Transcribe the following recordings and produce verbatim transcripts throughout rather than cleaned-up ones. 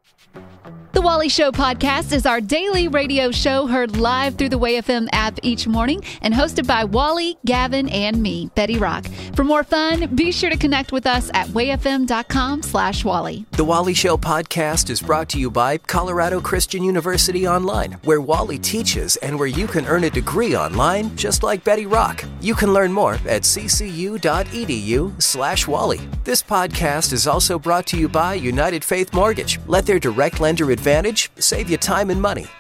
The Wally Show podcast is our daily radio show heard live through the Way F M app each morning and hosted by Wally, Gavin, and me, Betty Rock. For more fun, be sure to connect with us at wayfm.com slash Wally. The Wally Show podcast is brought to you by Colorado Christian University Online, where Wally teaches and where you can earn a degree online just like Betty Rock. You can learn more at ccu.edu slash Wally. This podcast is also brought to you by United Faith Mortgage. Let their direct lender advantage save you time and money.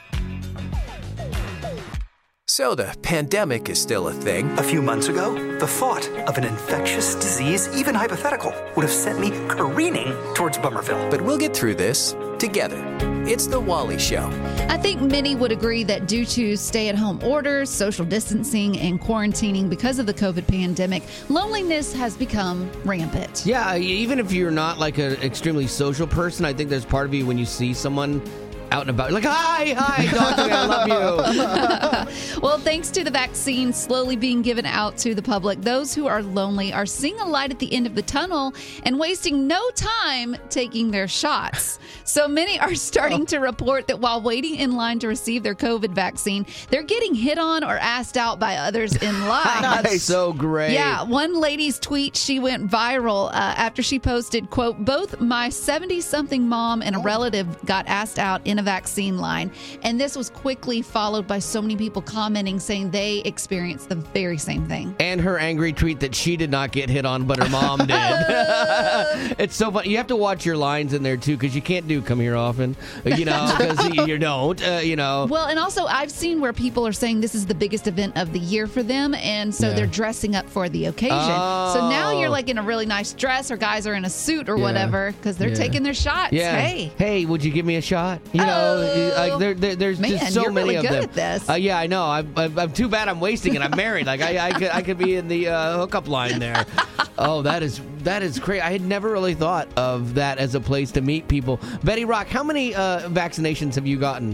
So the pandemic is still a thing. A few months ago, the thought of an infectious disease, even hypothetical, would have sent me careening towards Bummerville. But we'll get through this together. It's The Wally Show. I think many would agree that due to stay-at-home orders, social distancing, and quarantining because of the COVID pandemic, loneliness has become rampant. Yeah, even if you're not like an extremely social person, I think there's part of you when you see someone out and about, like, hi, hi, dog, I love you. Well, thanks to the vaccine slowly being given out to the public, those who are lonely are seeing a light at the end of the tunnel and wasting no time taking their shots. So many are starting to report that while waiting in line to receive their COVID vaccine, they're getting hit on or asked out by others in line. That's so great. Yeah, one lady's tweet, she went viral uh, after she posted, quote, both my seventy-something mom and a relative got asked out in a vaccine line. And this was quickly followed by so many people commenting saying they experienced the very same thing. And her angry tweet that she did not get hit on, but her mom did. It's so funny. You have to watch your lines in there, too, because you can't do come here often, you know, because you don't, uh, you know. Well, and also I've seen where people are saying this is the biggest event of the year for them, and so Yeah. they're dressing up for the occasion. Oh. So now you're like in a really nice dress, or guys are in a suit or Yeah. whatever, because they're Yeah. taking their shots. Yeah. Hey. Hey, would you give me a shot? You know, Oh. like there, there, there's Man, just so you're many really of good them. at this. Uh, yeah, I know. I'm, I'm, I'm too bad I'm wasting it. I'm married. Like I, I could, I could be in the uh, hookup line there. Oh, that is that is crazy. I had never really thought of that as a place to meet people. Betty Rock, how many uh, vaccinations have you gotten?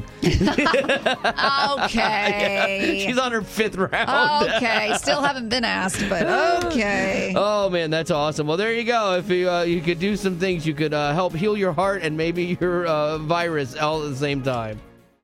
Okay. She's on her fifth round. Okay. Still haven't been asked, but okay. Oh man, that's awesome. Well, there you go. If you uh, you could do some things, you could uh, help heal your heart and maybe your uh, virus all at the same time.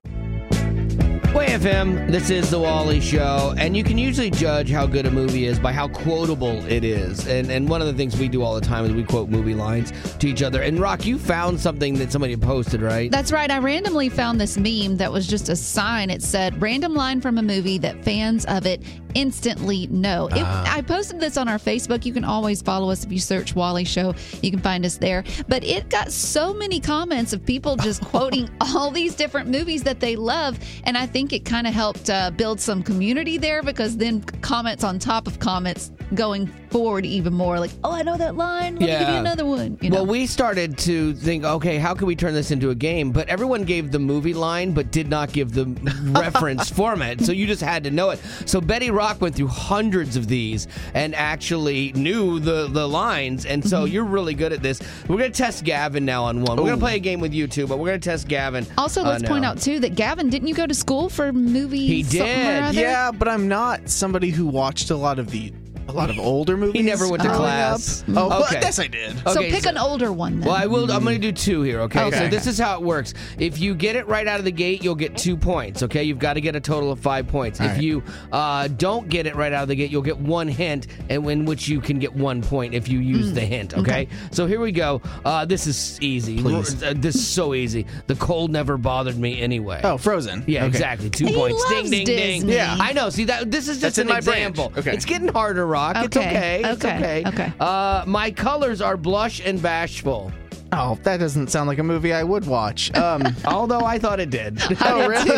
Way F M, this is The Wally Show, and you can usually judge how good a movie is by how quotable it is. And and one of the things we do all the time is we quote movie lines to each other. And Rock, you found something that somebody posted, right? That's right. I randomly found this meme that was just a sign. It said, random line from a movie that fans of it instantly know. It, I posted this on our Facebook. You can always follow us if you search Wally Show. You can find us there. But it got so many comments of people just quoting all these different movies that they love. And I think it kind of helped uh, build some community there, because then comments on top of comments going forward even more. Like, oh, I know that line. Let me give you another one. You know? Well, we started to think, okay, how can we turn this into a game? But everyone gave the movie line, but did not give the reference format. So you just had to know it. So Betty Rock went through hundreds of these and actually knew the, the lines. And so Mm-hmm. you're really good at this. We're going to test Gavin now on one. We're going to play a game with you, too, but we're going to test Gavin. Also, let's uh, point now. out, too, that Gavin, didn't you go to school for movies? He did. something or other? Yeah, but I'm not somebody who watched a lot of the a lot of older movies. He never went to growing class. up. Oh, well, Okay. I guess I did. So Okay, pick so- an older one then. Well, I will. I'm going to do two here. Okay? Okay. So this is how it works. If you get it right out of the gate, you'll get two points. Okay. You've got to get a total of five points. All if right. you uh, don't get it right out of the gate, you'll get one hint, and in which you can get one point if you use the hint. Okay? okay. So here we go. Uh, this is easy. Please. Uh, this is so easy. The cold never bothered me anyway. Oh, Frozen. Yeah, Okay. exactly. Two He points. loves Ding, ding, ding. Disney. Yeah. I know. See that? This is just That's an in my branch. example. Okay. It's getting harder, Rock. It's Okay. okay. It's Okay. okay. Okay. Uh, my colors are blush and bashful. Oh, that doesn't sound like a movie I would watch. Um, Although I thought it did. oh, really?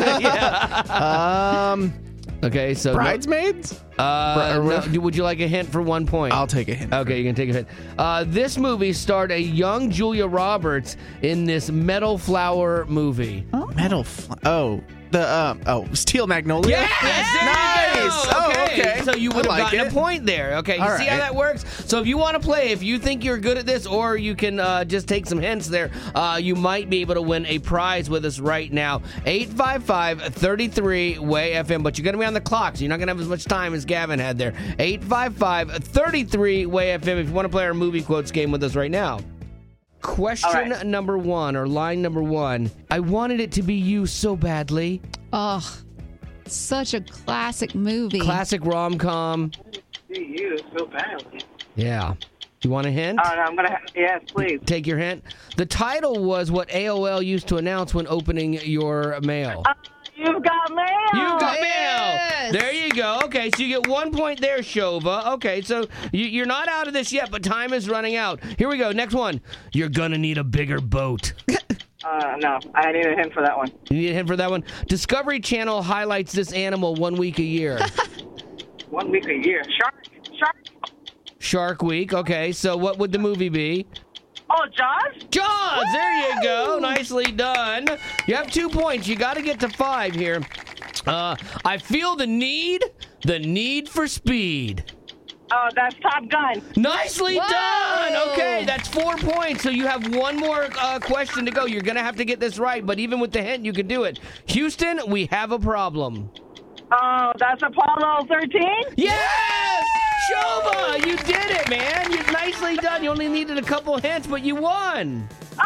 yeah. um, Okay, so Bridesmaids? Uh, Bri- no, would you like a hint for one point? I'll take a hint. Okay, you can take a hint. Uh, this movie starred a young Julia Roberts in this Metal Flower movie. Metal. Fl- oh, the um. Oh, Steel Magnolia. Yes, there nice. you go. Oh, okay. So you would I have like gotten it. a point there. Okay, you All see how right. that works? So if you want to play, if you think you're good at this, or you can uh, just take some hints there, uh, you might be able to win a prize with us right now. eight five five, three three, W A Y F M, but you're going to be on the clock, so you're not going to have as much time as Gavin had there. eight five five, three three, W A Y F M if you want to play our movie quotes game with us right now. Question right. number one, or line number one. I wanted it to be you so badly. Oh, such a classic movie. Classic rom-com. See you so badly. Yeah. You want a hint? Oh, no, I'm gonna. Ha- yes, please. Take your hint. The title was what A O L used to announce when opening your mail. Uh, you've got mail. You've got Yes. mail. There you go. Okay, so you get one point there, Shova. Okay, so you, you're not out of this yet, but time is running out. Here we go. Next one. You're gonna need a bigger boat. Uh, no, I need a hint for that one. You need a hint for that one? Discovery Channel highlights this animal one week a year. One week a year. Shark. Shark. Shark Week. Okay, so what would the movie be? Oh, Jaws. Jaws! There you go. Nicely done. You have two points. You got to get to five here. Uh, I feel the need, the need for speed. Oh, that's Top Gun. Nicely Whoa! done. Okay, that's four points. So you have one more uh, question to go. You're going to have to get this right, but even with the hint, you can do it. Houston, we have a problem. Oh, that's Apollo thirteen. Yes! Shova, you did it, man. You nicely done. You only needed a couple hints, but you won. Oh,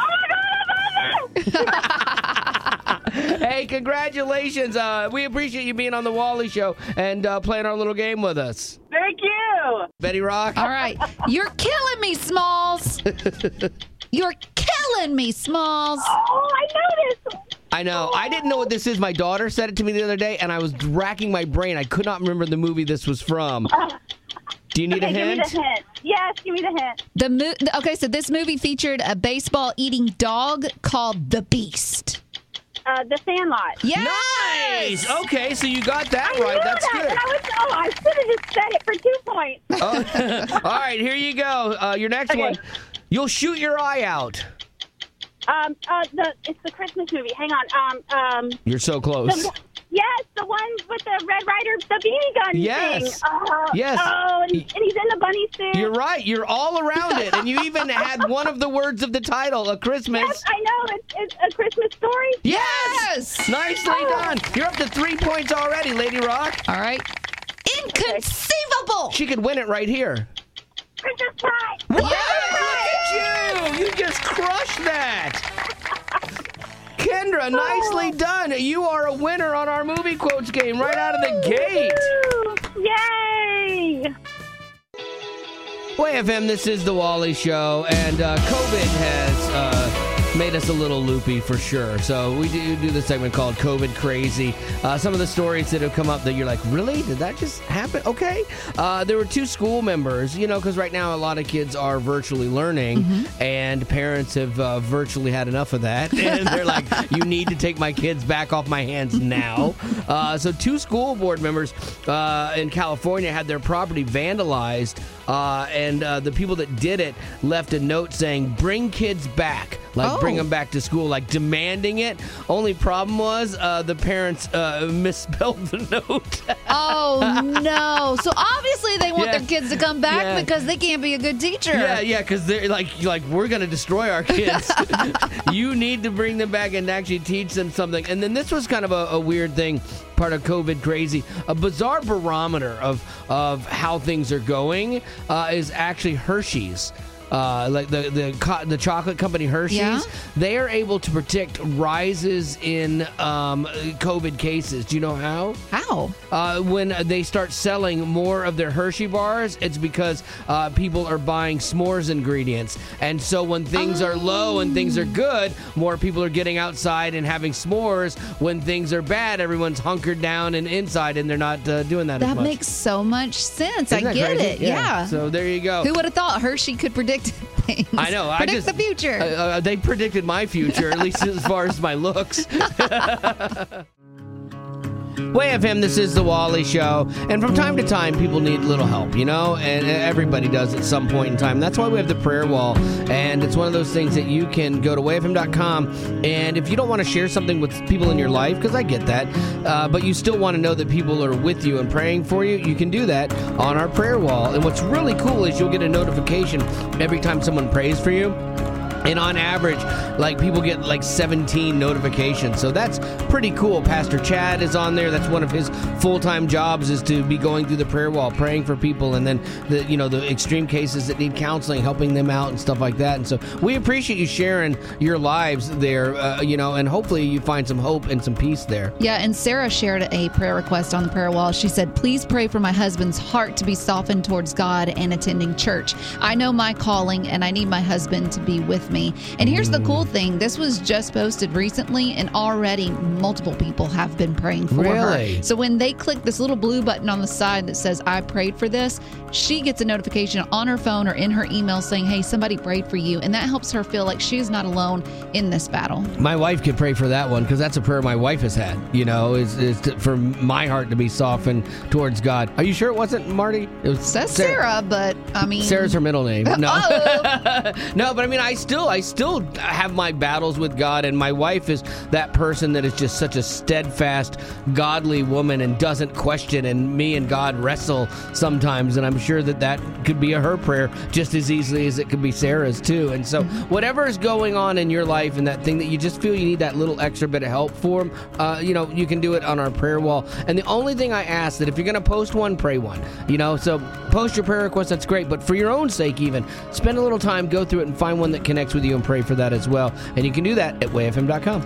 my God, I love it. Hey, congratulations. Uh, we appreciate you being on the Wally Show and uh, playing our little game with us. Thank you. Betty Rock? All right. You're killing me, Smalls. You're killing me, Smalls. Oh, I noticed. I know. I didn't know what this is. My daughter said it to me the other day, and I was racking my brain. I could not remember the movie this was from. Do you need Okay, a hint? give me the hint. Yes, give me the hint. The mo- Okay, so this movie featured a baseball-eating dog called the Beast. Uh, the Sandlot. Yes! Nice. Okay, so you got that I right. knew That's that, good. and I was, oh, I should have just said it for two points. Oh, all right, here you go. Uh, your next Okay. one. You'll shoot your eye out. Um, uh, the it's the Christmas movie. Hang on. Um, um, You're so close. the, yes, the one with the Red Rider, the B B gun Yes. thing. Oh, Yes. Oh, and, and he's in the bunny suit. You're right. You're all around it. And you even had one of the words of the title, A Christmas. Yes, I know. It's, it's A Christmas Story. Yes! Yes! Nicely done. You're up to three points already, Lady Rock. All right. Inconceivable! She could win it right here. Princess Bride. What? Look at you! You just crushed that. Kendra, nicely done. You are a winner on our movie quotes game right out of the gate. Woo! Yay! Way F M, this is the Wally Show, and uh, COVID has uh, made us a little loopy for sure. So we do do this segment called COVID Crazy. Uh, some of the stories that have come up that you're like, really? Did that just happen? Okay. Uh, there were two school members, you know, because right now a lot of kids are virtually learning, mm-hmm. and parents have uh, virtually had enough of that. And they're like, you need to take my kids back off my hands now. Uh, so two school board members uh, in California had their property vandalized. Uh, and uh, the people that did it left a note saying, bring kids back. Like, Oh. bring them back to school, like demanding it. Only problem was uh, the parents uh, misspelled the note. Oh, no. So obviously they want Yeah. their kids to come back Yeah. because they can't be a good teacher. Yeah, yeah, because they're like, like we're going to destroy our kids. You need to bring them back and actually teach them something. And then this was kind of a, a weird thing, part of COVID crazy. A bizarre barometer of, of how things are going uh, is actually Hershey's. Uh, like the the co- the chocolate company Hershey's, Yeah? they are able to predict rises in um, COVID cases. Do you know how? How? Uh, when they start selling more of their Hershey bars, it's because uh, people are buying s'mores ingredients. And so when things are low and things are good, more people are getting outside and having s'mores. When things are bad, everyone's hunkered down and inside, and they're not uh, doing that, as That much. makes so much sense. Isn't I that get crazy? it. Yeah. So there you go. Who would have thought Hershey could predict things? I know. Predict I just, the future. Uh, uh, they predicted my future, at least as far as my looks. Way F M, this is the Wally Show, and from time to time, people need little help, you know, and everybody does at some point in time. That's why we have the prayer wall, and it's one of those things that you can go to way f m dot com, and if you don't want to share something with people in your life, because I get that, uh, but you still want to know that people are with you and praying for you, you can do that on our prayer wall. And what's really cool is you'll get a notification every time someone prays for you. And on average, like people get like seventeen notifications. So that's pretty cool. Pastor Chad is on there. That's one of his full-time jobs, is to be going through the prayer wall, praying for people, and then the you know the extreme cases that need counseling, helping them out and stuff like that. And so we appreciate you sharing your lives there, uh, you know, and hopefully you find some hope and some peace there. Yeah, and Sarah shared a prayer request on the prayer wall. She said, please pray for my husband's heart to be softened towards God and attending church. I know my calling, and I need my husband to be with me. And here's the cool thing. This was just posted recently, and already multiple people have been praying for Really? her. So when they click this little blue button on the side that says, I prayed for this, she gets a notification on her phone or in her email saying, hey, somebody prayed for you. And that helps her feel like she's not alone in this battle. My wife could pray for that one, because that's a prayer my wife has had, you know, is, is to, for my heart to be softened towards God. Are you sure it wasn't Marty? It was Says Sarah, but I mean... Sarah's her middle name. No. Oh. No, but I mean, I still, I still have my battles with God, and my wife is that person that is just such a steadfast, godly woman and doesn't question, and me and God wrestle sometimes, and I'm sure that that could be a her prayer just as easily as it could be Sarah's too. And so whatever is going on in your life and that thing that you just feel you need that little extra bit of help for, uh, you know, you can do it on our prayer wall. And the only thing I ask that if you're going to post one, pray one, you know, so post your prayer request, that's great. But for your own sake, even spend a little time, go through it and find one that connects with you and pray for that as well. And you can do that at way f m dot com.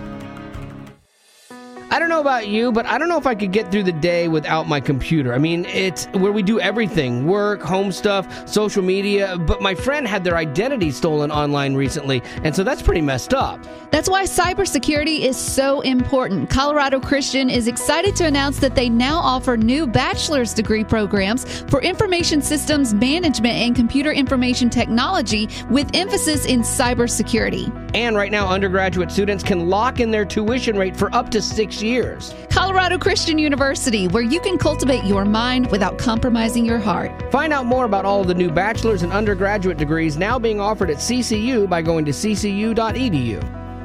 I don't know about you, but I don't know if I could get through the day without my computer. I mean, it's where we do everything, work, home stuff, social media, but my friend had their identity stolen online recently, and so that's pretty messed up. That's why cybersecurity is so important. Colorado Christian is excited to announce that they now offer new bachelor's degree programs for information systems management and computer information technology with emphasis in cybersecurity. And right now, undergraduate students can lock in their tuition rate for up to six years. Colorado Christian University, where you can cultivate your mind without compromising your heart. Find out more about all of the new bachelor's and undergraduate degrees now being offered at C C U by going to c c u dot e d u.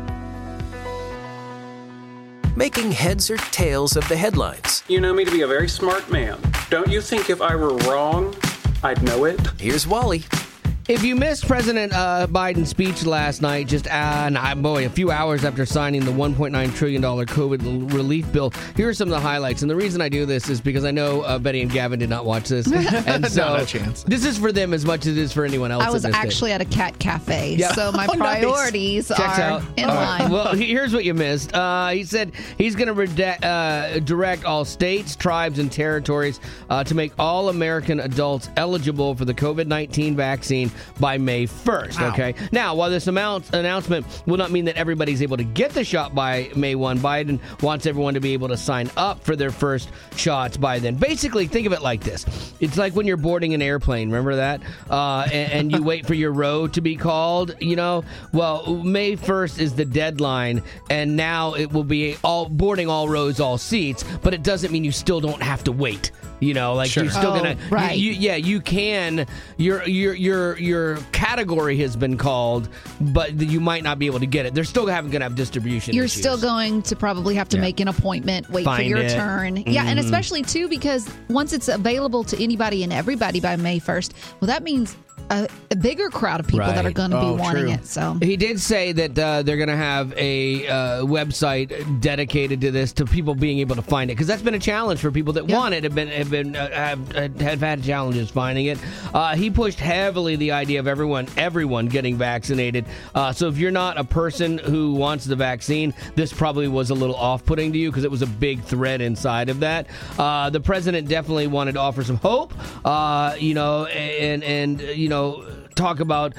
Making heads or tails of the headlines. You know me to be a very smart man. Don't you think if I were wrong, I'd know it? Here's Wally. If you missed President uh, Biden's speech last night, just uh, nah, boy, a few hours after signing the one point nine trillion dollars COVID relief bill, here are some of the highlights. And the reason I do this is because I know uh, Betty and Gavin did not watch this. And so Not a chance. This is for them as much as it is for anyone else. I was that missed actually it. at a cat cafe, Yeah. so my Oh, nice. priorities Checks are out. in All right. line. Well, here's what you missed. Uh, he said he's going to reda- uh, direct all states, tribes, and territories uh, to make all American adults eligible for the COVID nineteen vaccine by May first. Wow. Okay. Now, while this amount, announcement will not mean that everybody's able to get the shot by May first, Biden wants everyone to be able to sign up for their first shots by then. Basically, think of it like this. It's like when you're boarding an airplane. Remember that? Uh, and, and you wait for your row to be called, you know? Well, May first is the deadline, and now it will be all boarding all rows, all seats, but it doesn't mean you still don't have to wait. You know, like Sure. you're still Oh, gonna, right. you, you, yeah, you can. Your your your your category has been called, but you might not be able to get it. They're still having gonna have distribution. You're issues. still going to probably have to Yeah. make an appointment, wait for Find your it. turn. Yeah, and especially, too, because once it's available to anybody and everybody by May first, well, that means a, a bigger crowd of people that are Right. going to Oh, be wanting true. it. So He did say that uh, they're going to have a uh, website dedicated to this, to people being able to find it, because that's been a challenge for people that Yeah. want it. Have been have been uh, have, have had challenges finding it. Uh, he pushed heavily the idea of everyone everyone getting vaccinated. Uh, so if you're not a person who wants the vaccine, this probably was a little off-putting to you, because it was a big thread inside of that. Uh, the president definitely wanted to offer some hope. Uh, you know, and and you know. Talk about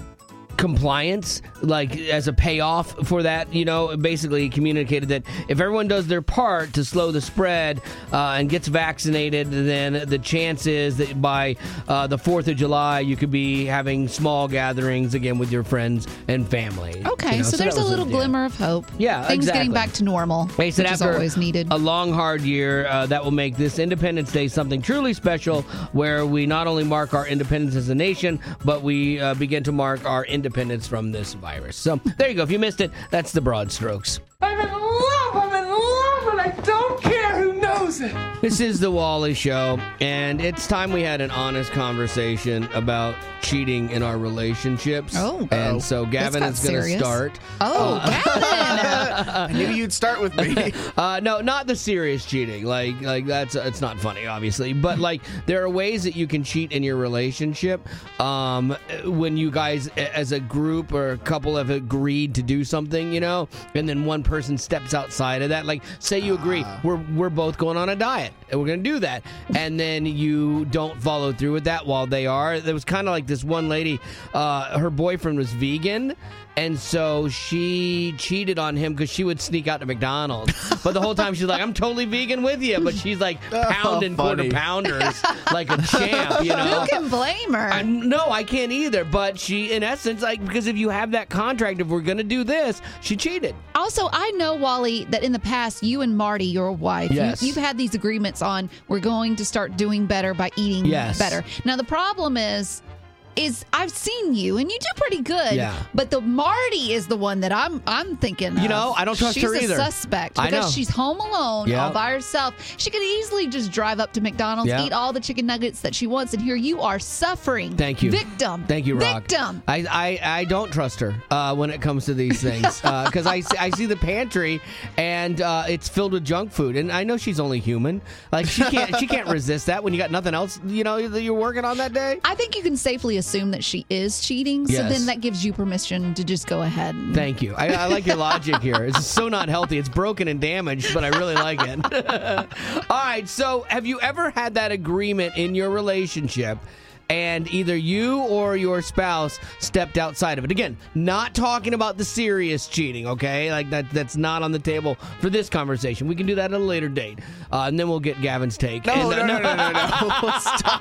compliance, like as a payoff for that. You know, basically communicated that if everyone does their part to slow the spread uh, and gets vaccinated, then the chance is that by uh, the fourth of July you could be having small gatherings again with your friends and family. okay, You know, so, that there's a was little yeah. glimmer of hope. Yeah, things exactly. getting back to normal, He which said is after always needed. a long, hard year, uh, that will make this Independence Day something truly special, where we not only mark our independence as a nation, but we uh, begin to mark our independence from this virus. So there you go. If you missed it, that's the broad strokes. I'm in love! I'm in love! And I don't care who knows This is the Wally Show, and it's time we had an honest conversation about cheating in our relationships. Oh. And so Gavin got is going to serious. start. Oh, Gavin! I knew you'd start with me. Uh, no, not the serious cheating. Like, like that's it's not funny, obviously. But like, there are ways that you can cheat in your relationship. Um, when you guys, as a group or a couple, have agreed to do something, you know, and then one person steps outside of that. Like, say you agree, uh. we're we're both going on a diet, and we're going to do that, and then you don't follow through with that while they are. There was kind of like this one lady. Uh, her boyfriend was vegan. And so she cheated on him because she would sneak out to McDonald's. But the whole time she's like, I'm totally vegan with you. But she's like pounding oh, quarter pounders like a champ, you know. Who can blame her? I, no, I can't either. But she, in essence, like, because if you have that contract, if we're going to do this, she cheated. Also, I know, Wally, that in the past, you and Marty, your wife, yes. you, you've had these agreements on we're going to start doing better by eating yes. better. Now, the problem is... is I've seen you and you do pretty good. Yeah. But the Marty is the one that I'm I'm thinking of. You know, I don't trust she's her either. She's a suspect I because know. she's home alone Yep. all by herself. She could easily just drive up to McDonald's, Yep. eat all the chicken nuggets that she wants, and here you are suffering. Thank you. Victim. Thank you, Rock. Victim. I, I, I don't trust her uh, when it comes to these things because uh, I, see- I see the pantry and uh, it's filled with junk food, and I know she's only human. Like she can't she can't resist that when you got nothing else, you know, that you're working on that day. I think you can safely assume that she is cheating, so Yes. then that gives you permission to just go ahead. And... Thank you. I, I like your logic here. It's so not healthy. It's broken and damaged, but I really like it. All right. So, have you ever had that agreement in your relationship? And either you or your spouse stepped outside of it. Again, not talking about the serious cheating, okay? Like that that's not on the table for this conversation. We can do that at a later date. Uh, and then we'll get Gavin's take. No, and, no, uh, no, no, no, no.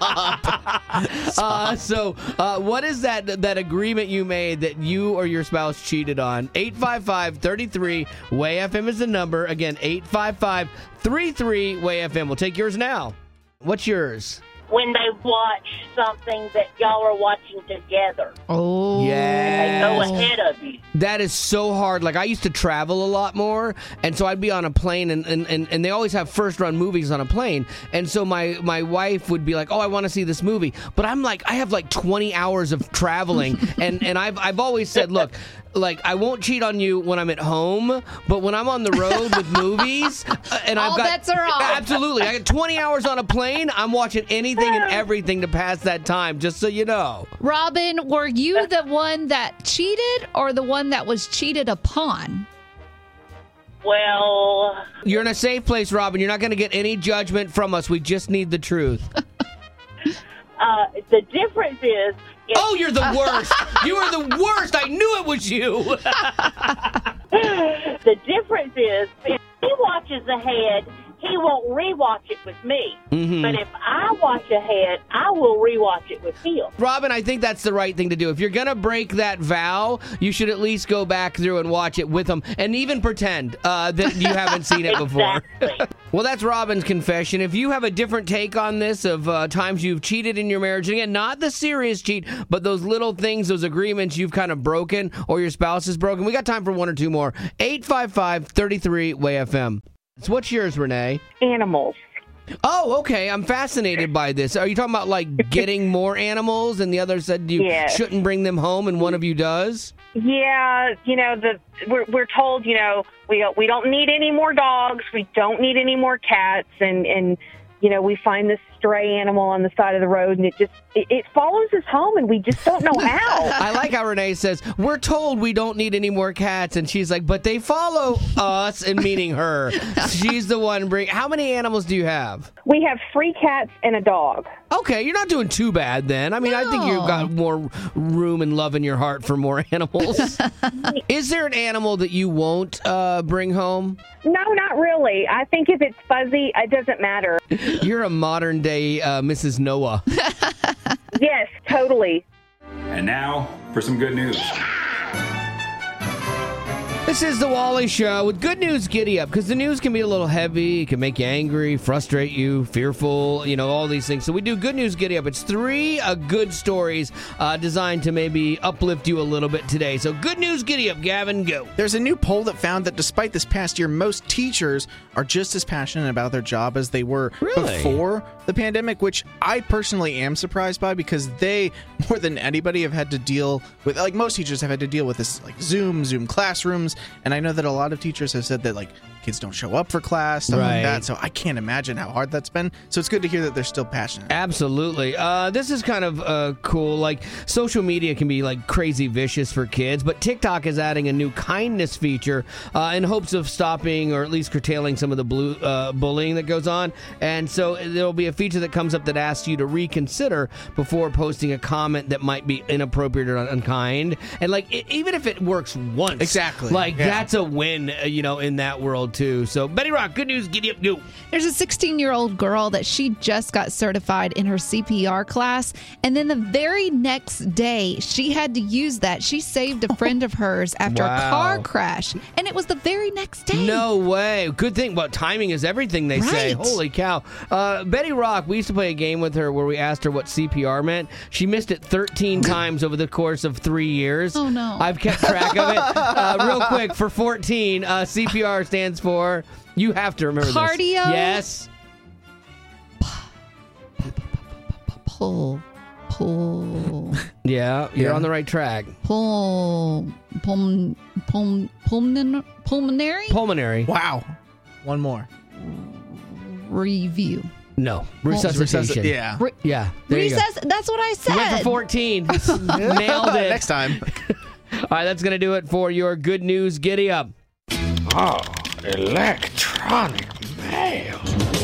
Stop. Uh, so, uh, what is that that agreement you made that you or your spouse cheated on? eight five five, three three, W A Y F M is the number. Again, eight five five, three three, W A Y F M. We'll take yours now. What's yours? When they watch something that y'all are watching together. Oh. Yeah. They go ahead of you. That is so hard. Like, I used to travel a lot more, and so I'd be on a plane, and, and, and, and they always have first-run movies on a plane. And so my, my wife would be like, oh, I want to see this movie. But I'm like, I have like twenty hours of traveling, and, and I've, I've always said, look, like, I won't cheat on you when I'm at home, but when I'm on the road with movies, uh, and I've All got... bets are off. Absolutely. I got twenty hours on a plane, I'm watching anything and everything to pass that time, just so you know. Robin, were you the one that cheated or the one that was cheated upon? Well, You're in a safe place, Robin. You're not going to get any judgment from us. We just need the truth. uh, the difference is... If, Oh, you're the worst. You are the worst. I knew it was you. the difference is, if he watches ahead, he won't rewatch it with me. Mhm. But if I watch ahead, I will rewatch it with him. Robin, I think that's the right thing to do. If you're going to break that vow, you should at least go back through and watch it with them and even pretend uh, that you haven't seen it before. Exactly. Well, that's Robin's confession. If you have a different take on this of uh, times you've cheated in your marriage, and again, not the serious cheat, but those little things, those agreements you've kind of broken or your spouse has broken, we got time for one or two more. eight five five, three three, W A Y F M. So what's yours, Renee? Animals. Oh, okay. I'm fascinated by this. Are you talking about, like, getting more animals and the other said you Yes. shouldn't bring them home and one of you does? Yeah, you know, the we're we're told, you know, we we don't need any more dogs, we don't need any more cats, and and you know, we find this stray animal on the side of the road, and it just it, it follows us home, and we just don't know how. I like how Renee says, we're told we don't need any more cats, and she's like, but they follow us, and meaning her. She's the one bring. How many animals do you have? We have three cats and a dog. Okay, you're not doing too bad then. I mean, I think you've got more room and love in your heart for more animals. Is there an animal that you won't uh, bring home? No, not really. I think if it's fuzzy, it doesn't matter. You're a modern day uh, Missus Noah. Yes, totally. And now for some good news. This is the Wally Show with good news. Giddy up, because the news can be a little heavy. It can make you angry, frustrate you, fearful, you know, all these things. So we do good news. Giddy up. It's three uh, good stories uh, designed to maybe uplift you a little bit today. So good news. Giddy up, Gavin. Go. There's a new poll that found that despite this past year, most teachers are just as passionate about their job as they were Really? before the pandemic, which I personally am surprised by, because they, more than anybody, have had to deal with, like most teachers have had to deal with this, like Zoom, Zoom classrooms. And I know that a lot of teachers have said that, like, kids don't show up for class, stuff Right. like that. So I can't imagine how hard that's been. So it's good to hear that they're still passionate. Absolutely. Uh, this is kind of uh, cool. Like, social media can be like crazy vicious for kids, but TikTok is adding a new kindness feature uh, in hopes of stopping or at least curtailing some of the blue, uh, bullying that goes on. And so there'll be a feature that comes up that asks you to reconsider before posting a comment that might be inappropriate or unkind. And like, it, even if it works once, Exactly. like Yeah. that's a win, uh, you know, in that world too. So Betty Rock, good news. Giddy up, go. There's a sixteen-year-old girl that she just got certified in her C P R class, and then the very next day, she had to use that. She saved a friend of hers after Wow. a car crash, and it was the very next day. No way. Good thing. Well, timing is everything, they say. Right. Holy cow. Uh, Betty Rock, we used to play a game with her where we asked her what C P R meant. She missed it thirteen times over the course of three years. Oh, no. I've kept track of it. Uh, real quick, for fourteen, uh, C P R stands for, you have to remember Cardio? this. Yes. Pull, pull, Yeah, you're Yeah. on the right track. pull, pul, pul, pulmon, pulmonary Pulmonary. Wow. One more. review. No. Resuscitation. Yeah. Re- Yeah. There you go. Recess. That's what I said. You went for fourteen. Nailed it. Next time. All right, that's going to do it for your good news. Giddy up. Oh, electronic mail.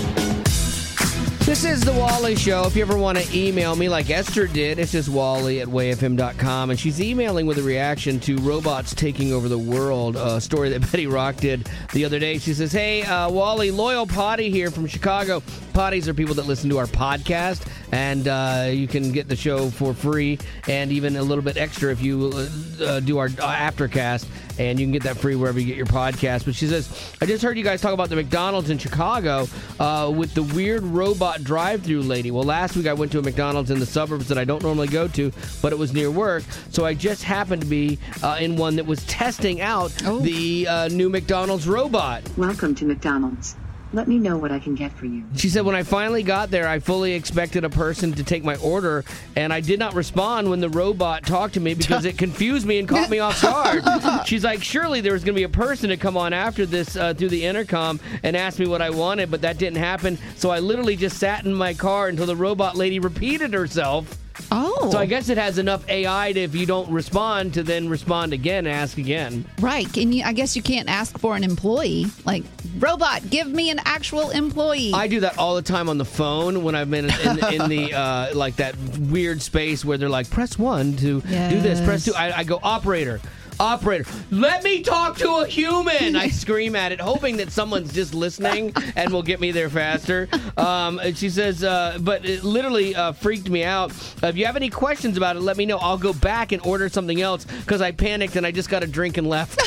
This is the Wally Show. If you ever want to email me like Esther did, it's just Wally at way f m dot com. And she's emailing with a reaction to robots taking over the world, a story that Betty Rock did the other day. She says, hey, uh, Wally, loyal potty here from Chicago. Potties are people that listen to our podcast, and uh, you can get the show for free and even a little bit extra if you uh, do our uh, aftercast. And you can get that free wherever you get your podcast. But she says, I just heard you guys talk about the McDonald's in Chicago uh, with the weird robot drive-through lady. Well, last week I went to a McDonald's in the suburbs that I don't normally go to, but it was near work. So I just happened to be uh, in one that was testing out Oh. the uh, new McDonald's robot. Welcome to McDonald's. Let me know what I can get for you. She said, when I finally got there, I fully expected a person to take my order, and I did not respond when the robot talked to me because it confused me and caught me off guard. She's like, surely there was going to be a person to come on after this uh, through the intercom and ask me what I wanted, but that didn't happen. So I literally just sat in my car until the robot lady repeated herself. Oh. So I guess it has enough A I to, if you don't respond, to then respond again and ask again. Right. And you, I guess you can't ask for an employee. Like, robot, give me an actual employee. I do that all the time on the phone when I've been in, in, in the, uh, like, that weird space where they're like, press one to do this, press two. I, I go, operator. Operator, let me talk to a human. I scream at it, hoping that someone's just listening and will get me there faster. Um, and she says, uh, but it literally uh, freaked me out. Uh, if you have any questions about it, let me know. I'll go back and order something else because I panicked and I just got a drink and left.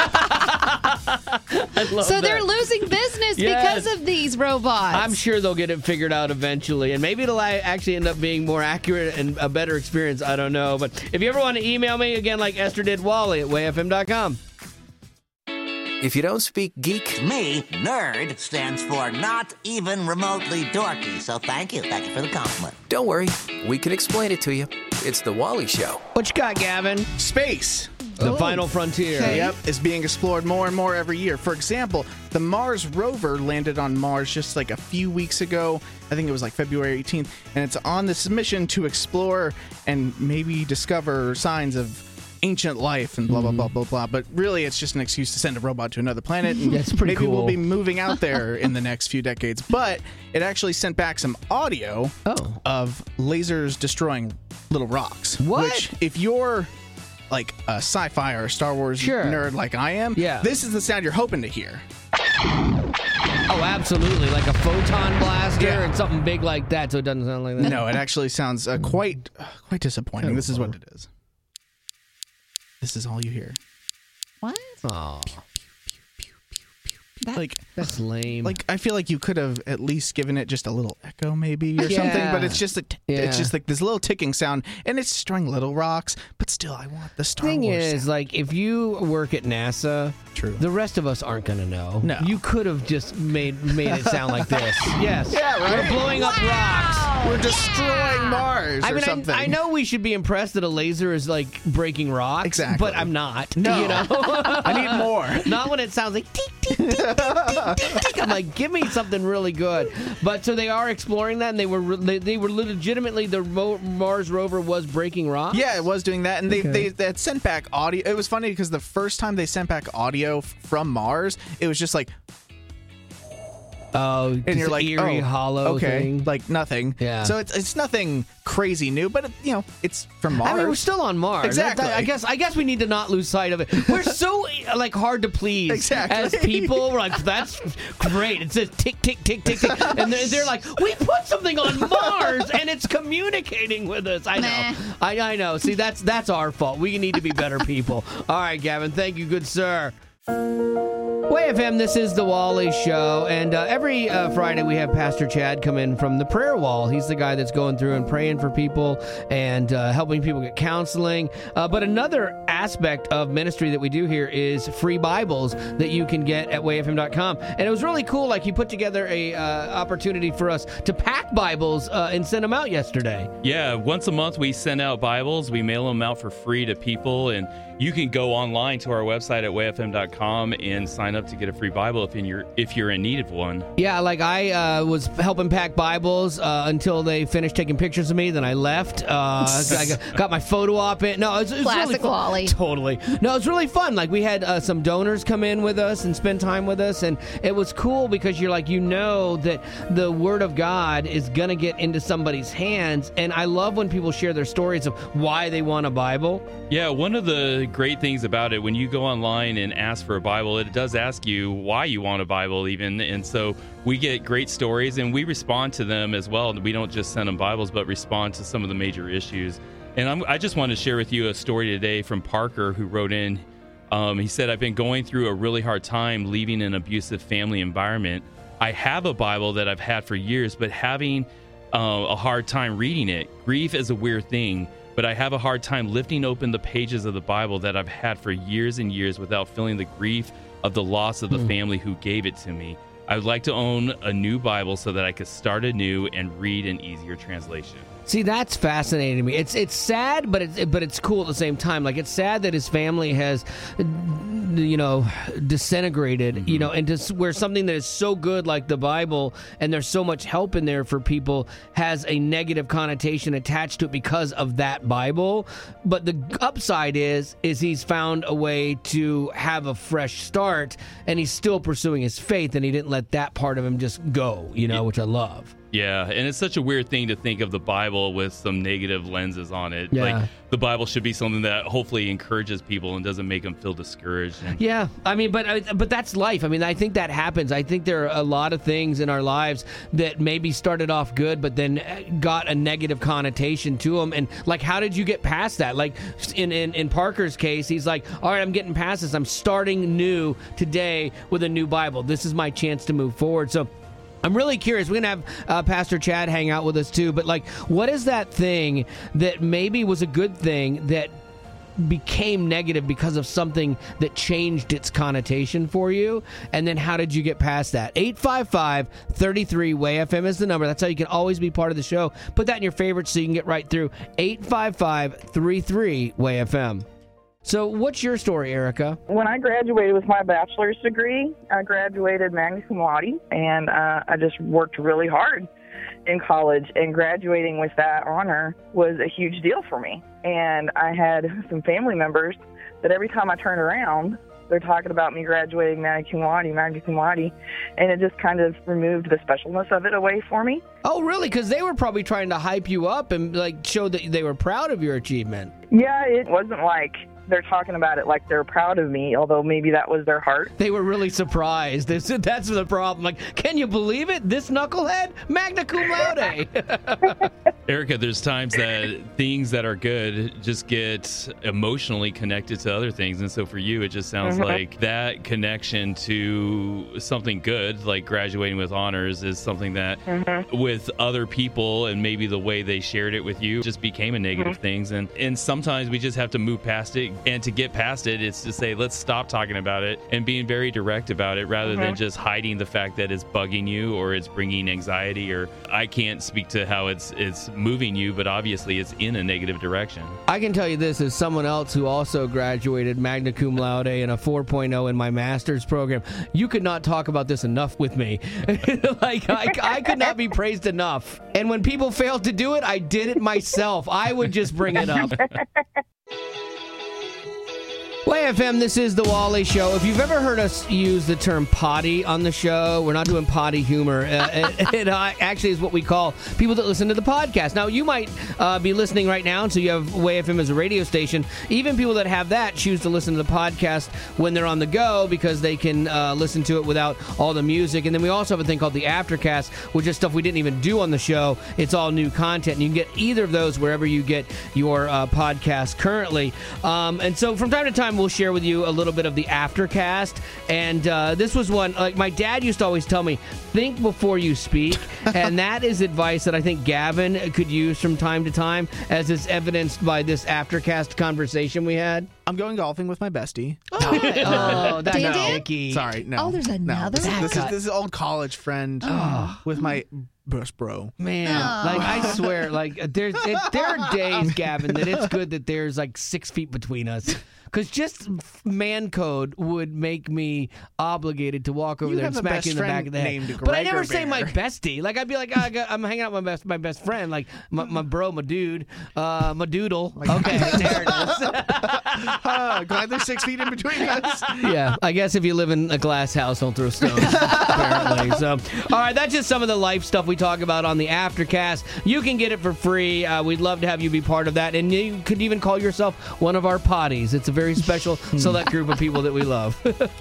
I love so that. they're losing business Yes. because of these robots. I'm sure they'll get it figured out eventually, and maybe it'll actually end up being more accurate and a better experience. I don't know. But if you ever want to email me, again, like Esther did, Wally at way f m dot com. If you don't speak geek, Me, nerd, stands for not even remotely dorky. So thank you. Thank you for the compliment. don't worry. We can explain it to you. It's the Wally Show. What you got, Gavin? Space. The final frontier. Okay. Yep, is being explored more and more every year. For example, the Mars rover landed on Mars just like a few weeks ago. I think it was like February eighteenth. And it's on this mission to explore and maybe discover signs of ancient life and blah, blah, blah, blah, blah. But really, it's just an excuse to send a robot to another planet. And That's pretty maybe cool. we'll be moving out there in the next few decades. But it actually sent back some audio Oh. of lasers destroying little rocks. What? Which, if you're like a sci-fi or a Star Wars Sure. nerd like I am, Yeah. this is the sound you're hoping to hear. Oh, absolutely. Like a photon blaster Yeah. and something big like that, so it doesn't sound like that. No, it actually sounds uh, quite uh, quite disappointing. This is what it is. This is all you hear. What? Oh, That, Like that's lame. Like I feel like you could have at least given it just a little echo, maybe or Yeah. something. But it's just a t- Yeah. it's just like this little ticking sound, and it's destroying little rocks. But still, I want the Star thing Wars. is, sound. like, if you work at NASA, True. the rest of us aren't gonna know. No. You could have just made made it sound like this. Yes. Yeah, right? We're blowing up rocks. We're destroying Mars I or mean, something. I, I know we should be impressed that a laser is like breaking rocks, Exactly. but I'm not. No. You know? I need more. Not when it sounds like tick, tick, tick, tick, tick, tick, tick. I'm like, give me something really good. But so they are exploring that, and they were re- they, they were legitimately the Ro- Mars rover was breaking rocks. Yeah, it was doing that, and they, Okay. they they had sent back audio. It was funny because the first time they sent back audio f- from Mars, it was just like, Oh, and this you're like, eerie, oh, hollow okay, thing. like nothing. Yeah. So it's it's nothing crazy new, but it, you know, it's from Mars. I mean, we're still on Mars. Exactly. That- that- I guess. I guess we need to not lose sight of it. We're so like hard to please. Exactly. As people, we're like, that's great. It says tick, tick, tick, tick, tick, and they're, they're like, we put something on Mars, and it's communicating with us. I know. Nah. I, I know. See, that's that's our fault. We need to be better people. All right, Gavin. Thank you, good sir. Way F M, this is the Wally Show, and uh, every uh, Friday we have Pastor Chad come in from the prayer wall. He's the guy that's going through and praying for people and uh, helping people get counseling. Uh, but another aspect of ministry that we do here is free Bibles that you can get at way f m dot com. And it was really cool. Like, he put together a uh, opportunity for us to pack Bibles uh, and send them out yesterday. Yeah, once a month we send out Bibles. We mail them out for free to people, and you can go online to our website at way f m dot com and sign up to get a free Bible if in your if you're in need of one. Yeah, like I uh, was helping pack Bibles uh, until they finished taking pictures of me. Then I left. Uh, I got, got my photo op in. No, it was, it was Classic really fun. Wally. Totally. No, it was really fun. Like, we had uh, some donors come in with us and spend time with us, and it was cool because you're like, you know that the Word of God is gonna get into somebody's hands, and I love when people share their stories of why they want a Bible. Yeah, one of the great things about it, when you go online and ask for a Bible, it does ask you why you want a Bible even. And so we get great stories and we respond to them as well. We don't just send them Bibles, but respond to some of the major issues. And I'm, I just want to share with you a story today from Parker, who wrote in. Um, he said, I've been going through a really hard time leaving an abusive family environment. I have a Bible that I've had for years, but having uh, a hard time reading it. Grief is a weird thing. But I have a hard time lifting open the pages of the Bible that I've had for years and years without feeling the grief of the loss of the mm. family who gave it to me. I would like to own a new Bible so that I could start anew and read an easier translation. See, that's fascinating to me. It's it's sad, but it's but it's cool at the same time. Like, it's sad that his family has, you know, disintegrated, mm-hmm. you know, into where something that is so good like the Bible, and there's so much help in there for people, has a negative connotation attached to it because of that Bible. But the upside is, is he's found a way to have a fresh start, and he's still pursuing his faith, and he didn't let that part of him just go, you know, yeah. which I love. Yeah, and it's such a weird thing to think of the Bible with some negative lenses on it. Yeah. Like, the Bible should be something that hopefully encourages people and doesn't make them feel discouraged. And yeah, I mean, but but that's life. I mean, I think that happens. I think there are a lot of things in our lives that maybe started off good, but then got a negative connotation to them. And, like, how did you get past that? Like, in, in, in Parker's case, he's like, all right, I'm getting past this. I'm starting new today with a new Bible. This is my chance to move forward. So I'm really curious. We're going to have uh, Pastor Chad hang out with us, too. But, like, what is that thing that maybe was a good thing that became negative because of something that changed its connotation for you? And then how did you get past that? eight five five, three three, W A Y F M is the number. That's how you can always be part of the show. Put that in your favorites so you can get right through. eight five five, three three, W A Y F M. So what's your story, Erica? When I graduated with my bachelor's degree, I graduated magna cum laude, and uh, I just worked really hard in college, and graduating with that honor was a huge deal for me. And I had some family members that every time I turned around, they're talking about me graduating magna cum laude, magna cum laude, and it just kind of removed the specialness of it away for me. Oh, really? Because they were probably trying to hype you up and, like, show that they were proud of your achievement. Yeah, it wasn't like they're talking about it like they're proud of me, although maybe that was their heart. They were really surprised. They said that's the problem. Like, can you believe it? This knucklehead? Magna cum laude. Erica, there's times that things that are good just get emotionally connected to other things. And so for you, it just sounds Mhm. like that connection to something good, like graduating with honors, is something that Mhm. with other people and maybe the way they shared it with you just became a negative Mhm. thing. And, and sometimes we just have to move past it. And to get past it, it's to say, let's stop talking about it and being very direct about it rather than Mhm. just hiding the fact that it's bugging you or it's bringing anxiety, or I can't speak to how it's it's moving you, but obviously it's in a negative direction. I can tell you this as someone else who also graduated magna cum laude in a four point oh in my master's program. You could not talk about this enough with me. Like, I, I could not be praised enough. And when people failed to do it, I did it myself. I would just bring it up. Way F M, this is The Wally Show. If you've ever heard us use the term potty on the show, we're not doing potty humor. Uh, it, it uh, actually is what we call people that listen to the podcast. Now, you might uh, be listening right now, and so you have Way F M as a radio station. Even people that have that choose to listen to the podcast when they're on the go because they can uh, listen to it without all the music. And then we also have a thing called the Aftercast, which is stuff we didn't even do on the show. It's all new content, and you can get either of those wherever you get your uh, podcast currently. Um, and so from time to time, we'll share with you a little bit of the Aftercast. And uh, this was one, like my dad used to always tell me, think before you speak. And that is advice that I think Gavin could use from time to time, as is evidenced by this Aftercast conversation we had. I'm going golfing with my bestie. Oh, that's Dan Dan? icky. Sorry, no. Oh, there's No, another this, is, this, is, one? this is old college friend with my best bro. Man, Oh. like I swear, like there's it, there are days, Gavin, that it's good that there's like six feet between us. Because just man code would make me obligated to walk over You there and have a smack best you in the back friend of the head. named But I Gregor never say my Bear. bestie. Like I'd be like, oh, I got, I'm hanging out with my best, my best friend, like my, my bro, my dude, uh, my doodle. Okay, there it is. Uh, glad there's six feet in between us. Yeah, I guess if you live in a glass house, don't throw stones, apparently. So, all right, that's just some of the life stuff we talk about on the Aftercast. You can get it for free. Uh, we'd love to have you be part of that. And you could even call yourself one of our potties. It's a very special select group of people that we love.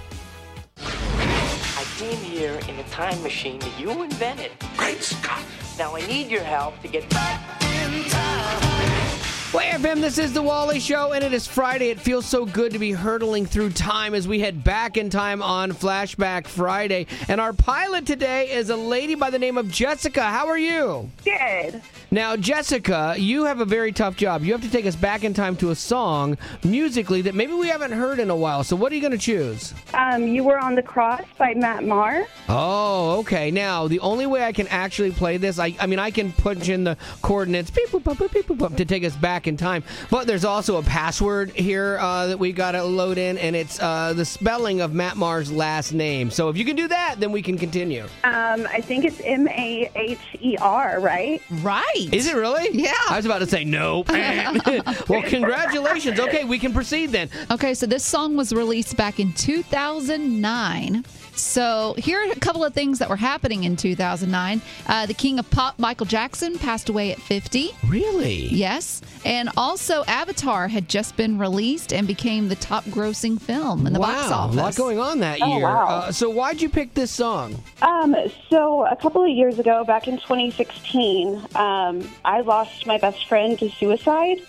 I came here in a time machine that you invented. Great Scott! Now I need your help to get back in time. Well, F M, this is The Wally Show, and it is Friday. It feels so good to be hurtling through time as we head back in time on Flashback Friday. And our pilot today is a lady by the name of Jessica. How are you? Good. Now, Jessica, you have a very tough job. You have to take us back in time to a song musically that maybe we haven't heard in a while. So what are you going to choose? Um, you were on the cross by Matt Maher. Oh, okay. Now, the only way I can actually play this, I, I mean, I can punch in the coordinates beep, boop, boop, boop, beep, boop, boop, to take us back in time. But there's also a password here uh, that we got to load in, and it's uh, the spelling of Matt Maher's last name. So if you can do that, then we can continue. Um, I think it's M A H E R, right? Right. Is it really? Yeah. I was about to say no. Well, congratulations. Okay, we can proceed then. Okay, so this song was released back in two thousand nine. So here are a couple of things that were happening in two thousand nine. Uh, the king of pop, Michael Jackson, passed away at fifty. Really? Yes. And also Avatar had just been released and became the top grossing film in the wow, box office. a lot going on that Oh, year. wow. Uh, so why'd you pick this song? Um, so a couple of years ago, back in twenty sixteen, um, I lost my best friend to suicide.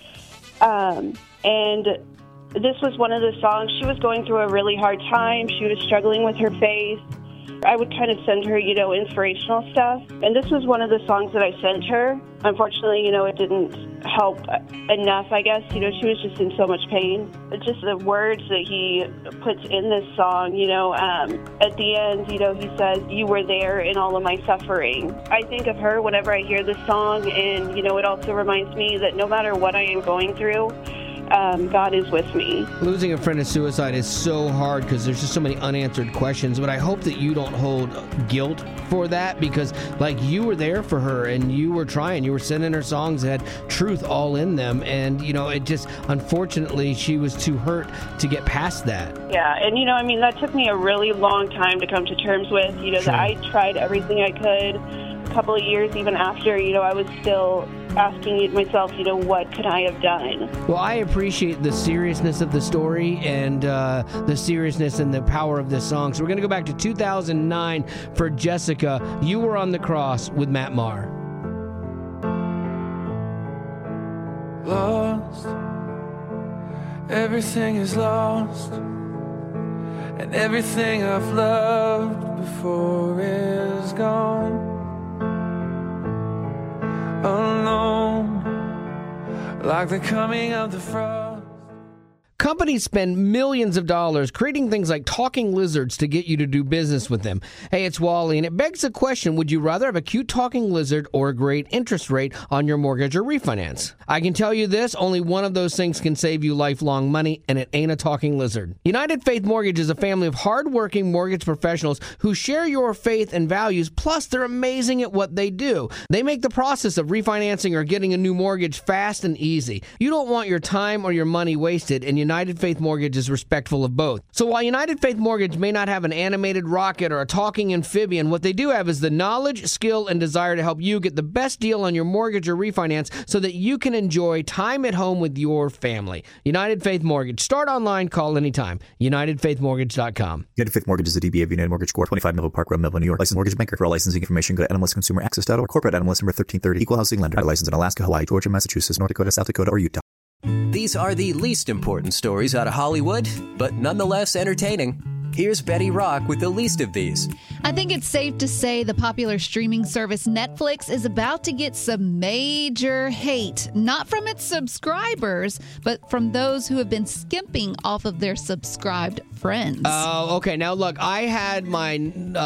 Um, and this was one of the songs. She was going through a really hard time. She was struggling with her faith. I would kind of send her, you know, inspirational stuff. And this was one of the songs that I sent her. Unfortunately, you know, it didn't help enough, I guess. You know, she was just in so much pain. But just the words that he puts in this song, you know, um, at the end, you know, he says, "You were there in all of my suffering." I think of her whenever I hear this song, and, you know, it also reminds me that no matter what I am going through, Um, God is with me. Losing a friend to suicide is so hard because there's just so many unanswered questions, but I hope that you don't hold guilt for that because, like, you were there for her and you were trying. You were sending her songs that had truth all in them, and, you know, it just, unfortunately, she was too hurt to get past that. Yeah, and, you know, I mean, that took me a really long time to come to terms with. You know, Sure. that I tried everything I could. A couple of years even after, you know, I was still asking myself, you know, what could I have done? Well, I appreciate the seriousness of the story and uh, the seriousness and the power of this song. So we're going to go back to two thousand nine for Jessica. You Were on the Cross with Matt Maher. lost. Everything is lost, and everything I've loved before is gone. Alone, like the coming of the frost. Companies spend millions of dollars creating things like talking lizards to get you to do business with them. Hey, it's Wally, and it begs the question, would you rather have a cute talking lizard or a great interest rate on your mortgage or refinance? I can tell you this, only one of those things can save you lifelong money, and it ain't a talking lizard. United Faith Mortgage is a family of hard-working mortgage professionals who share your faith and values, plus they're amazing at what they do. They make the process of refinancing or getting a new mortgage fast and easy. You don't want your time or your money wasted, and United United Faith Mortgage is respectful of both. So while United Faith Mortgage may not have an animated rocket or a talking amphibian, what they do have is the knowledge, skill, and desire to help you get the best deal on your mortgage or refinance so that you can enjoy time at home with your family. United Faith Mortgage. Start online, call anytime. United Faith Mortgage dot com. United Faith Mortgage is a D B A of United Mortgage Corp. twenty-five Melville Park Road, Melville, New York. Licensed mortgage banker. For all licensing information, go to N M L S Consumer Access dot org. Corporate N M L S number thirteen thirty. Equal housing lender. Licensed in Alaska, Hawaii, Georgia, Massachusetts, North Dakota, South Dakota, or Utah. These are the least important stories out of Hollywood, but nonetheless entertaining. Here's Betty Rock with the least of these. I think it's safe to say the popular streaming service Netflix is about to get some major hate, not from its subscribers, but from those who have been skimping off of their subscribed friends. Oh, uh, okay. Now, look, I had my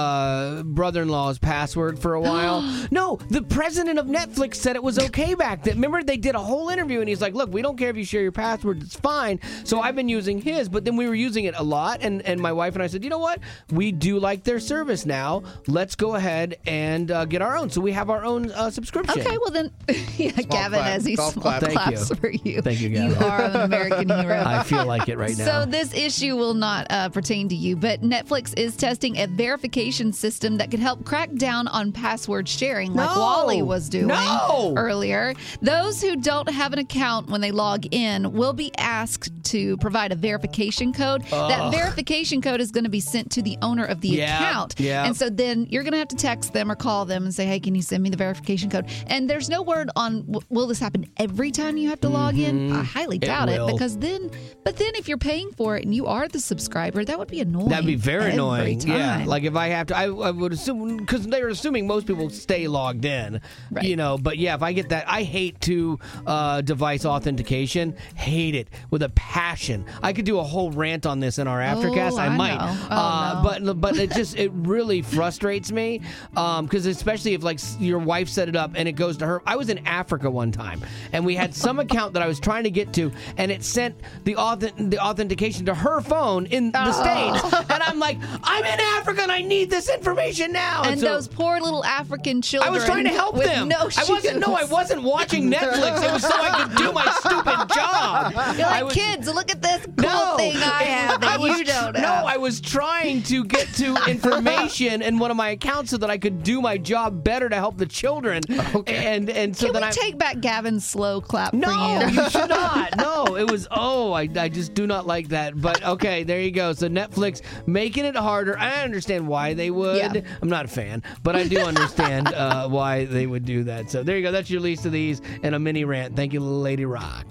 uh, brother-in-law's password for a while. No, the president of Netflix said it was okay back then. Remember, they did a whole interview, and he's like, look, we don't care if you share your password. It's fine. So I've been using his, but then we were using it a lot, and, and my wife and I said, you know what? We do like their service now. Let's go ahead and uh, get our own. So we have our own uh, subscription. Okay, well then, yeah, Gavin, clap. as he Golf small clap. claps Thank for you. Thank you, Gavin. You are an American hero. I feel like it right now. So this issue will not uh, pertain to you, but Netflix is testing a verification system that could help crack down on password sharing, like No. Wally was doing No. earlier. Those who don't have an account when they log in will be asked to provide a verification code. Ugh. That verification code is going to be sent to the owner of the Yeah, account. yeah. And so then you're going to have to text them or call them and say, hey, can you send me the verification code? And there's no word on, w- will this happen every time you have to log in? Mhm. I highly It doubt it, will. because then, but then if you're paying for it and you are the subscriber, that would be annoying. That'd be very every annoying. Yeah, time. like if I have to, I, I would assume, because they're assuming most people stay logged in, Right. you know. But yeah, if I get that, I hate two uh, device authentication. Hate it with a passion. I could do a whole rant on this in our aftercast. Oh, I, I might, know. Oh, uh, no. but but it just it really frustrates me because especially if like s- your wife set it up and it goes to her. I was in Africa one time and we had some account that I was trying to get to, and it sent the auth- the authentication to her phone in the Oh. States, and I'm like, I'm in Africa and I need this information now. And so- those poor little African children. I was trying to help with them. No I wasn't. No, I shoes. wasn't watching Netflix. It was so I could do my stupid job. You're I like, was- kids, look at this cool no, thing I have that I was, you don't no, have. I was trying to get to information in one of my accounts so that I could do my job better to help the children. Okay. And and so Can then we I take back Gavin's slow clap no, for you? you should not. No, it was, oh, I, I just do not like that. But okay, there you go. So Netflix making it harder. I understand why they would. Yeah. I'm not a fan, but I do understand uh, why they would do that. So there you go. That's your least of these and a mini rant. Thank you, Lady Rock.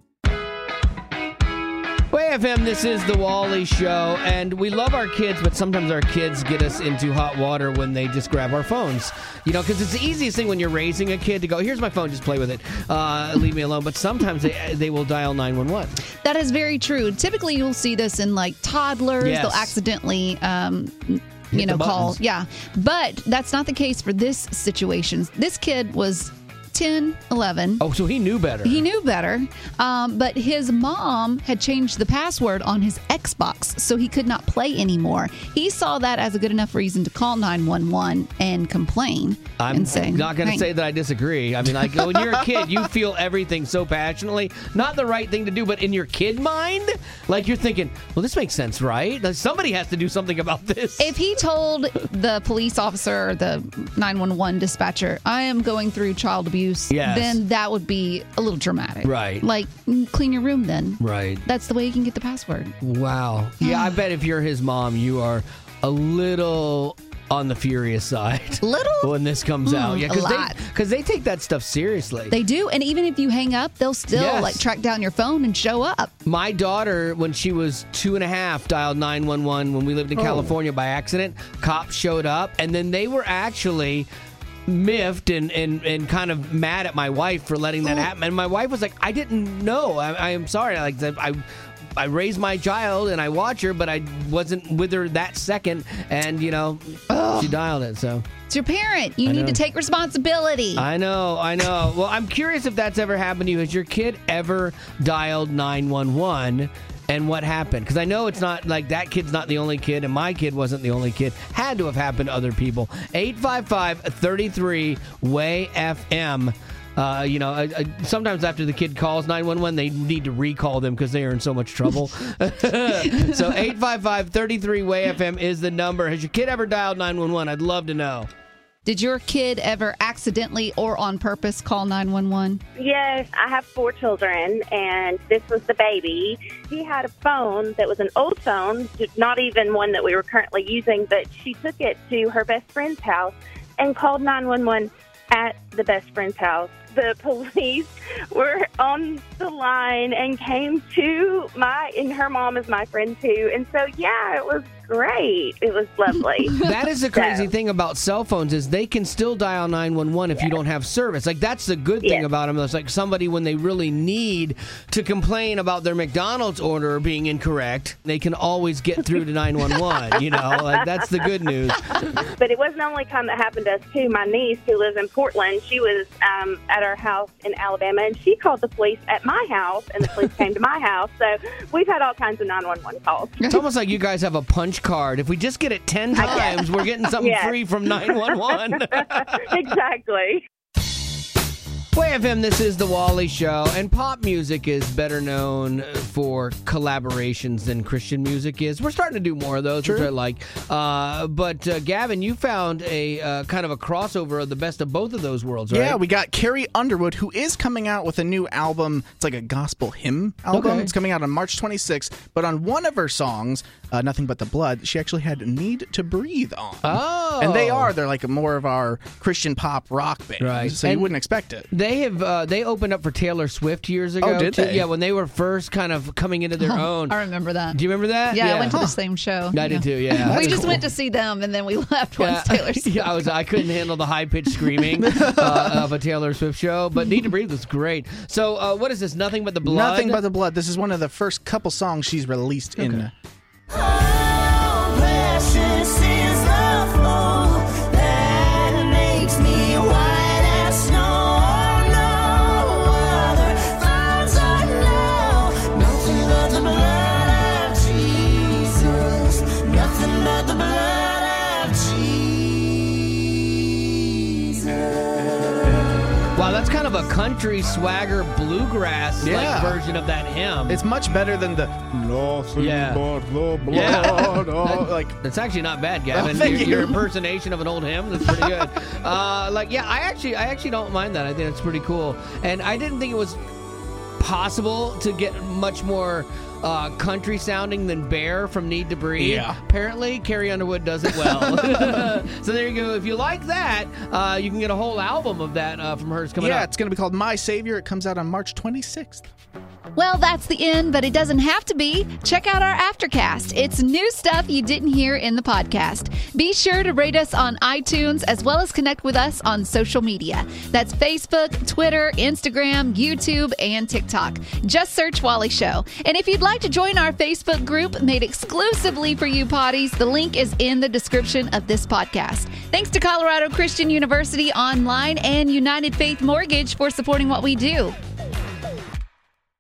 Well, A F M, this is the Wally Show, and we love our kids, but sometimes our kids get us into hot water when they just grab our phones. You know, because it's the easiest thing when you're raising a kid to go, here's my phone, just play with it, uh, leave me alone. But sometimes they, they will dial nine one one. That is very true. Typically, you'll see this in like toddlers. Yes. They'll accidentally, um, Hit you know, the call. buttons. Yeah. But that's not the case for this situation. This kid was ten, eleven. Oh, so he knew better. He knew better, um, but his mom had changed the password on his Xbox, so he could not play anymore. He saw that as a good enough reason to call nine one one and complain. I'm and say, not going to "Hey." say that I disagree. I mean, like when you're a kid, you feel everything so passionately. Not the right thing to do, but in your kid mind, like you're thinking, well, this makes sense, right? Like, somebody has to do something about this. If he told the police officer or the nine one one dispatcher, I am going through child abuse, Yes. then that would be a little dramatic. Right. Like, mm, clean your room then. Right. That's the way you can get the password. Wow. Yeah, I bet if you're his mom, you are a little on the furious side. Little? When this comes Mm, out. Yeah, a because lot. they, 'cause they take that stuff seriously. They do, and even if you hang up, they'll still Yes. like track down your phone and show up. My daughter, when she was two and a half, dialed nine one one when we lived in Oh. California by accident. Cops showed up, and then they were actually miffed and, and, and kind of mad at my wife for letting that happen. And my wife was like, I didn't know. I, I am sorry. Like I, I raised my child and I watch her, but I wasn't with her that second. And, you know, Ugh. she dialed it. So It's your parent. You I need to know. take responsibility. I know, I know. Well, I'm curious if that's ever happened to you. Has your kid ever dialed nine one one? And what happened? Because I know it's not like that kid's not the only kid, and my kid wasn't the only kid. Had to have happened to other people. eight five five, three three, W A Y F M. Uh, you know, uh, uh, sometimes after the kid calls nine one one, they need to recall them because they are in so much trouble. So eight five five, three three, W A Y F M is the number. Has your kid ever dialed nine one one? I'd love to know. Did your kid ever accidentally or on purpose call nine one one? Yes, I have four children, and this was the baby. He had a phone that was an old phone, not even one that we were currently using, but she took it to her best friend's house and called nine one one at the best friend's house. The police were on the line and came to my, and her mom is my friend too. And so, yeah, it was great. It was lovely. That is the crazy So- thing about cell phones is they can still dial nine one one if you don't have service. Like, that's the good thing Yes. about them. It's like somebody, when they really need to complain about their McDonald's order being incorrect, they can always get through to nine one one. You know, like, that's the good news. But it wasn't the only time that happened to us, too. My niece, who lives in Portland, she was um, at our house in Alabama, and she called the police at my house, and the police came to my house. So we've had all kinds of nine one one calls. It's almost like you guys have a punch card. If we just get it ten times, we're getting something Yes. free from nine one one. Exactly. W A Y F M, this is The Wally Show, and pop music is better known for collaborations than Christian music is. We're starting to do more of those, which I like. Uh, but, uh, Gavin, you found a uh, kind of a crossover of the best of both of those worlds, right? Yeah, we got Carrie Underwood, who is coming out with a new album. It's like a gospel hymn album. Okay. It's coming out on March twenty-sixth. But on one of her songs, uh, Nothing But the Blood, she actually had Need to Breathe on. Oh. And they are. They're like more of our Christian pop rock band. Right. So And you wouldn't expect it. They have uh, they opened up for Taylor Swift years ago. Oh, did too. they? Yeah, when they were first kind of coming into their own. I remember that. Do you remember that? Yeah, I went to the same show. I did too, yeah. we That's just cool. went to see them, and then we left Yeah. once Taylor Swift. Yeah, I was. I couldn't handle the high pitched screaming uh, of a Taylor Swift show, but Need to Breathe was great. So, uh, what is this? Nothing But the Blood. Nothing But the Blood. This is one of the first couple songs she's released in. Precious is the flow that makes me white as snow. No other finds I know. Nothing but the blood of Jesus. Nothing but the blood of Jesus. Wow, that's kind of a country swagger bluegrass like Yeah. version of that hymn. It's much better than the Nothing Yeah. But the Blood. Yeah. Oh, That- like It's actually not bad, Gavin. Oh, thank your, you. your impersonation of an old hymn, that's pretty good. uh, like, yeah, I actually, I actually don't mind that. I think it's pretty cool. And I didn't think it was possible to get much more uh, country sounding than Bear from Need to Breathe. Yeah. Apparently, Carrie Underwood does it well. So there you go. If you like that, uh, you can get a whole album of that uh, from hers coming yeah, up. it's going to be called My Savior. It comes out on March twenty-sixth. Well, that's the end, but it doesn't have to be. Check out our Aftercast. It's new stuff you didn't hear in the podcast. Be sure to rate us on iTunes as well as connect with us on social media. That's Facebook, Twitter, Instagram, YouTube, and TikTok. Just search Wally Show. And if you'd like to join our Facebook group made exclusively for you potties, the link is in the description of this podcast. Thanks to Colorado Christian University Online and United Faith Mortgage for supporting what we do.